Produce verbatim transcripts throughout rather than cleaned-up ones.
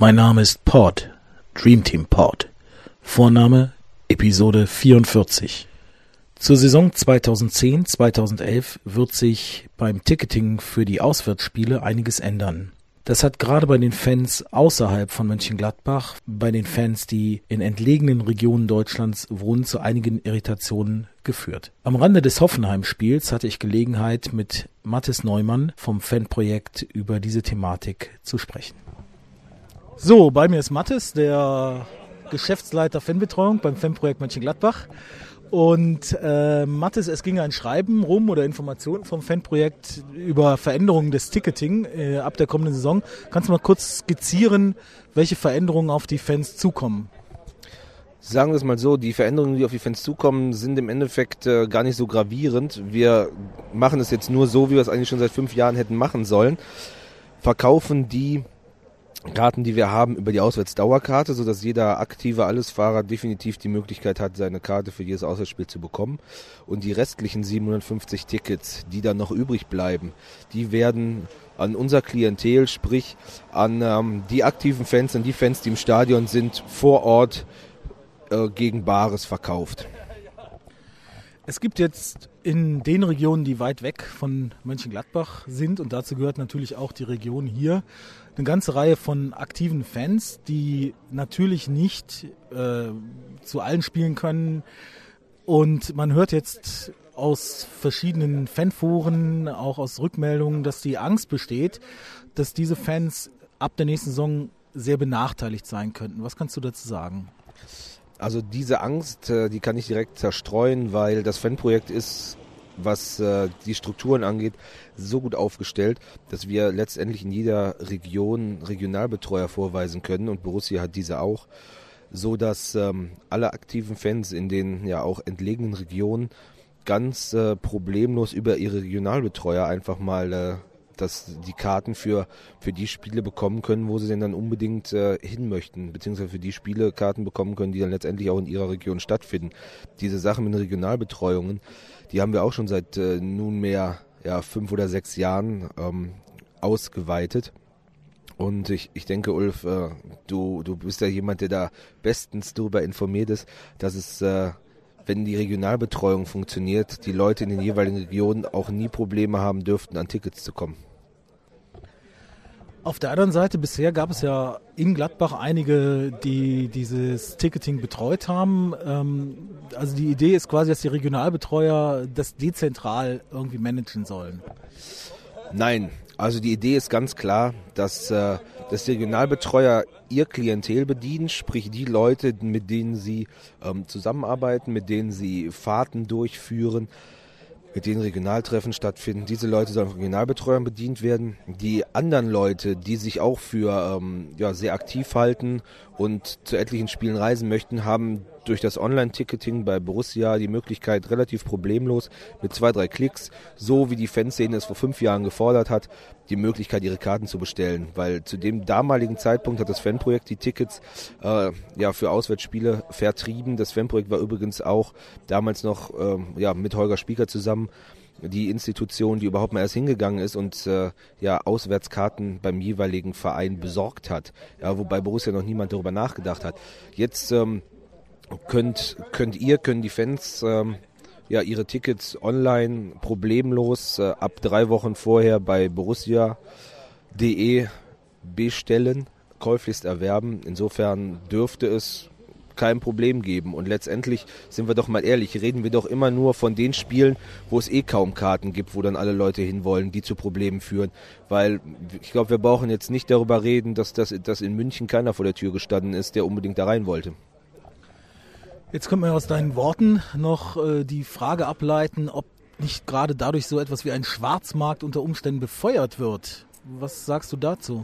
Mein Name ist Pod, Dream Team Pod. Vorname Episode vierundvierzig. Zur Saison zweitausendzehn zweitausendelf wird sich beim Ticketing für die Auswärtsspiele einiges ändern. Das hat gerade bei den Fans außerhalb von Mönchengladbach, bei den Fans, die in entlegenen Regionen Deutschlands wohnen, zu einigen Irritationen geführt. Am Rande des Hoffenheim-Spiels hatte ich Gelegenheit, mit Mathis Neumann vom Fanprojekt über diese Thematik zu sprechen. So, bei mir ist Mathis, der Geschäftsleiter Fanbetreuung beim Fanprojekt Mönchengladbach. Und äh, Mathis, es ging ein Schreiben rum oder Informationen vom Fanprojekt über Veränderungen des Ticketing äh, ab der kommenden Saison. Kannst du mal kurz skizzieren, welche Veränderungen auf die Fans zukommen? Sagen wir es mal so, die Veränderungen, die auf die Fans zukommen, sind im Endeffekt äh, gar nicht so gravierend. Wir machen es jetzt nur so, wie wir es eigentlich schon seit fünf Jahren hätten machen sollen. Verkaufen die Karten, die wir haben, über die Auswärtsdauerkarte, sodass jeder aktive Allesfahrer definitiv die Möglichkeit hat, seine Karte für jedes Auswärtsspiel zu bekommen. Und die restlichen siebenhundertfünfzig Tickets, die dann noch übrig bleiben, die werden an unser Klientel, sprich an ähm, die aktiven Fans, an die Fans, die im Stadion sind, vor Ort äh, gegen Bares verkauft. Es gibt jetzt in den Regionen, die weit weg von Mönchengladbach sind, und dazu gehört natürlich auch die Region hier, eine ganze Reihe von aktiven Fans, die natürlich nicht äh, zu allen spielen können. Und man hört jetzt aus verschiedenen Fanforen, auch aus Rückmeldungen, dass die Angst besteht, dass diese Fans ab der nächsten Saison sehr benachteiligt sein könnten. Was kannst du dazu sagen? Also diese Angst, die kann ich direkt zerstreuen, weil das Fanprojekt ist, was äh, die Strukturen angeht, so gut aufgestellt, dass wir letztendlich in jeder Region Regionalbetreuer vorweisen können, und Borussia hat diese auch, so dass ähm, alle aktiven Fans in den ja auch entlegenen Regionen ganz äh, problemlos über ihre Regionalbetreuer einfach mal äh, dass die Karten für, für die Spiele bekommen können, wo sie denn dann unbedingt äh, hin möchten, beziehungsweise für die Spiele Karten bekommen können, die dann letztendlich auch in ihrer Region stattfinden. Diese Sachen mit den Regionalbetreuungen, die haben wir auch schon seit äh, nunmehr ja, fünf oder sechs Jahren ähm, ausgeweitet. Und ich, ich denke, Ulf, äh, du, du bist ja jemand, der da bestens darüber informiert ist, dass es äh, wenn die Regionalbetreuung funktioniert, die Leute in den jeweiligen Regionen auch nie Probleme haben dürften, an Tickets zu kommen. Auf der anderen Seite, bisher gab es ja in Gladbach einige, die dieses Ticketing betreut haben. Ähm, also die Idee ist quasi, dass die Regionalbetreuer das dezentral irgendwie managen sollen. Nein, also die Idee ist ganz klar, dass, äh, dass die Regionalbetreuer ihr Klientel bedienen, sprich die Leute, mit denen sie ähm, zusammenarbeiten, mit denen sie Fahrten durchführen, mit denen Regionaltreffen stattfinden. Diese Leute sollen von Regionalbetreuern bedient werden. Die anderen Leute, die sich auch für ähm, ja, sehr aktiv halten und zu etlichen Spielen reisen möchten, haben durch das Online-Ticketing bei Borussia die Möglichkeit, relativ problemlos mit zwei, drei Klicks, so wie die Fanszene es vor fünf Jahren gefordert hat, die Möglichkeit, ihre Karten zu bestellen. Weil zu dem damaligen Zeitpunkt hat das Fanprojekt die Tickets äh, ja, für Auswärtsspiele vertrieben. Das Fanprojekt war übrigens auch damals noch äh, ja, mit Holger Spieker zusammen die Institution, die überhaupt mal erst hingegangen ist und äh, ja, Auswärtskarten beim jeweiligen Verein besorgt hat. Ja, wobei Borussia noch niemand darüber nachgedacht hat. Jetzt ähm, Könnt, könnt ihr, können die Fans ähm, ja, ihre Tickets online problemlos äh, ab drei Wochen vorher bei borussia punkt de bestellen, käuflichst erwerben. Insofern dürfte es kein Problem geben. Und letztendlich, sind wir doch mal ehrlich, reden wir doch immer nur von den Spielen, wo es eh kaum Karten gibt, wo dann alle Leute hinwollen, die zu Problemen führen. Weil ich glaube, wir brauchen jetzt nicht darüber reden, dass, das, dass in München keiner vor der Tür gestanden ist, der unbedingt da rein wollte. Jetzt können wir aus deinen Worten noch äh, die Frage ableiten, ob nicht gerade dadurch so etwas wie ein Schwarzmarkt unter Umständen befeuert wird. Was sagst du dazu?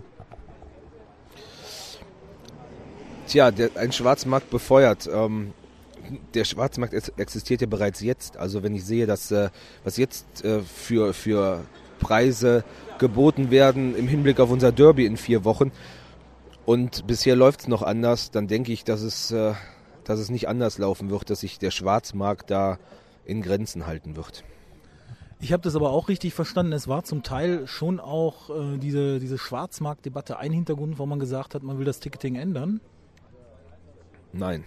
Tja, der, ein Schwarzmarkt befeuert. Ähm, der Schwarzmarkt existiert ja bereits jetzt. Also wenn ich sehe, dass äh, was jetzt äh, für, für Preise geboten werden im Hinblick auf unser Derby in vier Wochen und bisher läuft es noch anders, dann denke ich, dass es... Äh, dass es nicht anders laufen wird, dass sich der Schwarzmarkt da in Grenzen halten wird. Ich habe das aber auch richtig verstanden. Es war zum Teil schon auch äh, diese, diese Schwarzmarktdebatte ein Hintergrund, wo man gesagt hat, man will das Ticketing ändern. Nein.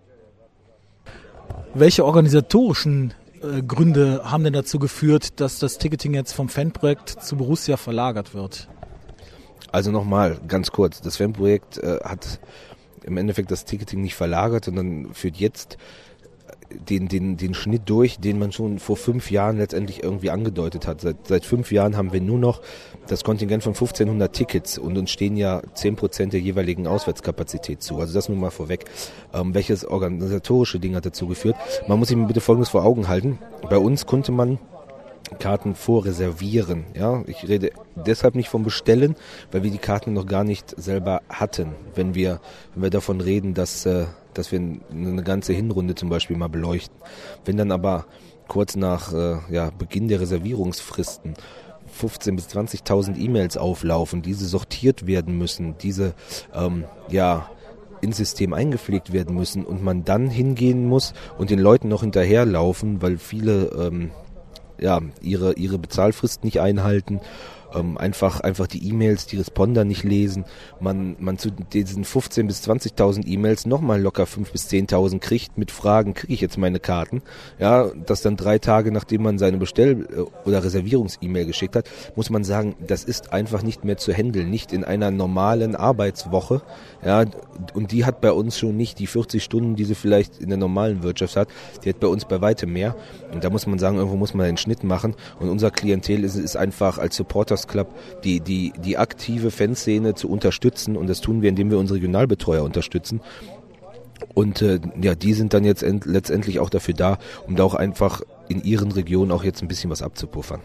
Welche organisatorischen äh, Gründe haben denn dazu geführt, dass das Ticketing jetzt vom Fanprojekt zu Borussia verlagert wird? Also nochmal, ganz kurz, das Fanprojekt äh, hat im Endeffekt das Ticketing nicht verlagert, sondern führt jetzt den, den, den Schnitt durch, den man schon vor fünf Jahren letztendlich irgendwie angedeutet hat. Seit, seit fünf Jahren haben wir nur noch das Kontingent von fünfzehnhundert Tickets und uns stehen ja zehn Prozent der jeweiligen Auswärtskapazität zu. Also das nur mal vorweg. Ähm, welches organisatorische Ding hat dazu geführt? Man muss sich bitte Folgendes vor Augen halten. Bei uns konnte man Karten vorreservieren. Ja, ich rede deshalb nicht vom Bestellen, weil wir die Karten noch gar nicht selber hatten. Wenn wir, wenn wir davon reden, dass, äh, dass wir eine ganze Hinrunde zum Beispiel mal beleuchten. Wenn dann aber kurz nach äh, ja, Beginn der Reservierungsfristen fünfzehntausend bis zwanzigtausend E-Mails auflaufen, diese sortiert werden müssen, diese ähm, ja ins System eingepflegt werden müssen und man dann hingehen muss und den Leuten noch hinterherlaufen, weil viele ähm, ja, ihre, ihre Bezahlfrist nicht einhalten, ähm, einfach, einfach die E-Mails, die Responder nicht lesen, man, man zu diesen fünfzehntausend bis zwanzigtausend E-Mails nochmal locker fünftausend bis zehntausend kriegt mit Fragen, kriege ich jetzt meine Karten, ja, das dann drei Tage, nachdem man seine Bestell- oder Reservierungs-E-Mail geschickt hat, muss man sagen, das ist einfach nicht mehr zu handeln, nicht in einer normalen Arbeitswoche, ja, und die hat bei uns schon nicht die vierzig Stunden, die sie vielleicht in der normalen Wirtschaft hat, die hat bei uns bei weitem mehr und da muss man sagen, irgendwo muss man einen Schnitt machen und unser Klientel ist, ist einfach als Supporters Club die, die, die aktive Fanszene zu unterstützen und das tun wir, indem wir unsere Regionalbetreuer unterstützen und äh, ja, die sind dann jetzt end, letztendlich auch dafür da, um da auch einfach in ihren Regionen auch jetzt ein bisschen was abzupuffern.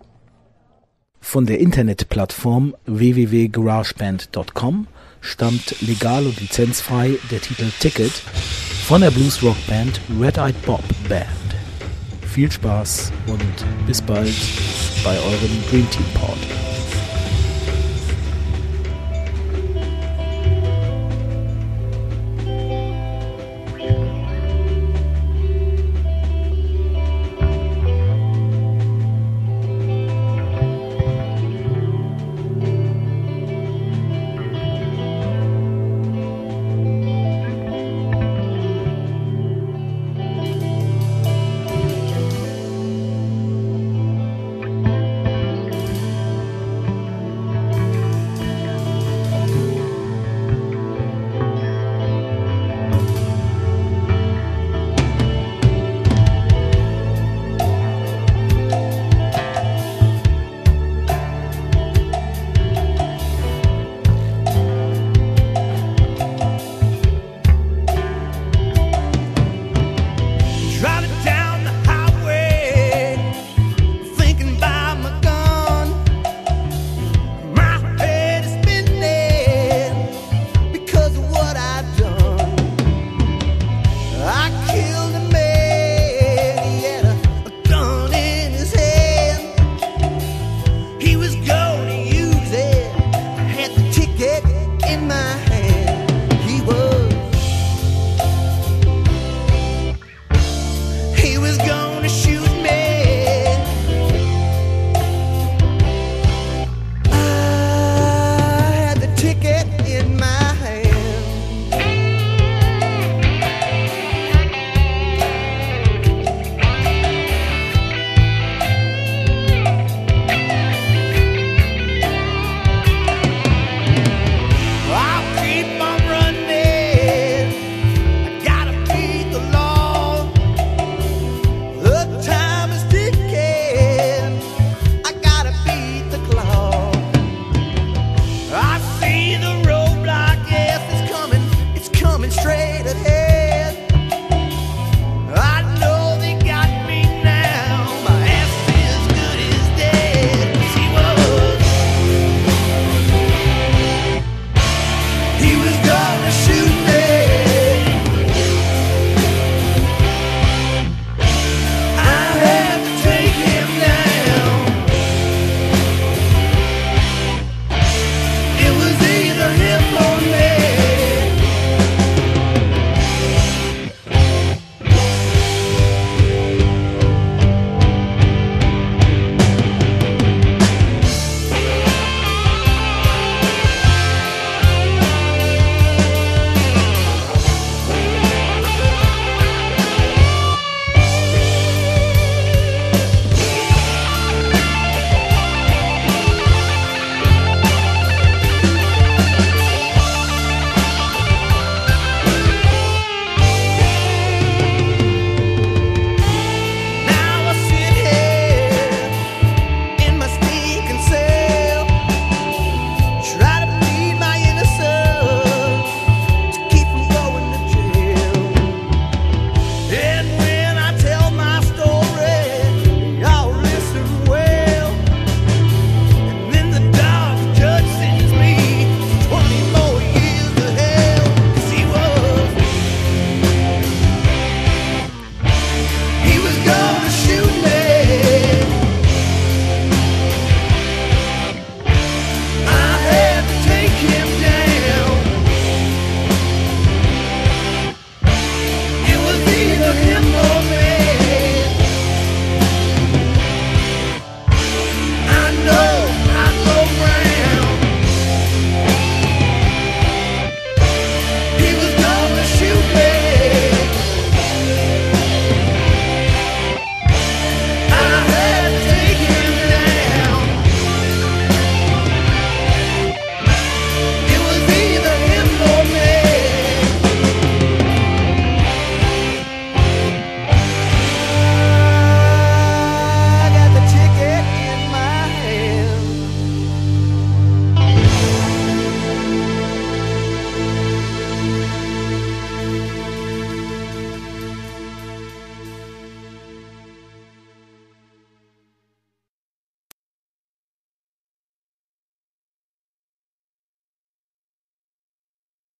Von der Internetplattform w w w punkt garageband punkt com stammt legal und lizenzfrei der Titel Ticket von der Bluesrock-Band Red Eyed Bob Band. Viel Spaß und bis bald bei eurem Dream Team Pod.